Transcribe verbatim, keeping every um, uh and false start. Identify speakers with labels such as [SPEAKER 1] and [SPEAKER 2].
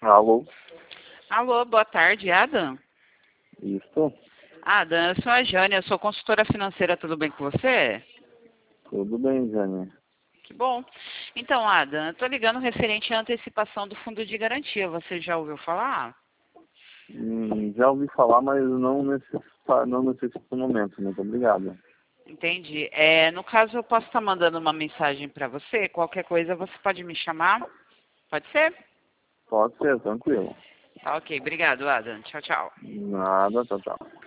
[SPEAKER 1] Alô?
[SPEAKER 2] Alô, boa tarde, Adam.
[SPEAKER 1] Isso?
[SPEAKER 2] Adam, eu sou a Jânia, eu sou consultora financeira, tudo bem com você?
[SPEAKER 1] Tudo bem, Jânia.
[SPEAKER 2] Que bom. Então, Adam, eu tô ligando referente à antecipação do fundo de garantia, você já ouviu falar?
[SPEAKER 1] Hum, já ouvi falar, mas não necessita, não necessito no momento. Muito obrigado.
[SPEAKER 2] Entendi. É, no caso, eu posso estar mandando uma mensagem para você, qualquer coisa você pode me chamar? Pode ser?
[SPEAKER 1] Pode ser, tranquilo.
[SPEAKER 2] Tá ok, obrigado, Adam. Tchau, tchau.
[SPEAKER 1] Nada, tchau, tchau.